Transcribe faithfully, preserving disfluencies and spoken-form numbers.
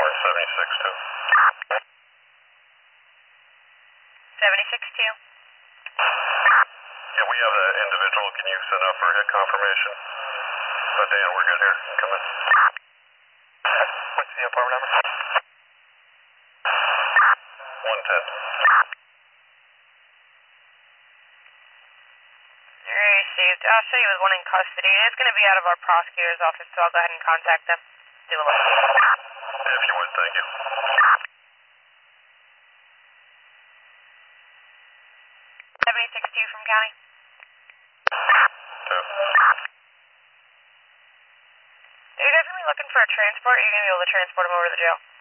seventy-six two. seventy-six two. Yeah, we have that individual. Can you send up for hit confirmation? But Dan, we're good here. Come in. What's the apartment number? one ten. Received. I'll show you with one in custody. It's going to be out of our prosecutor's office, so I'll go ahead and contact them. Do a look. If you would, thank you. seventy-six two from county. Two. Are you definitely looking for a transport, or are you going to be able to transport him over to the jail?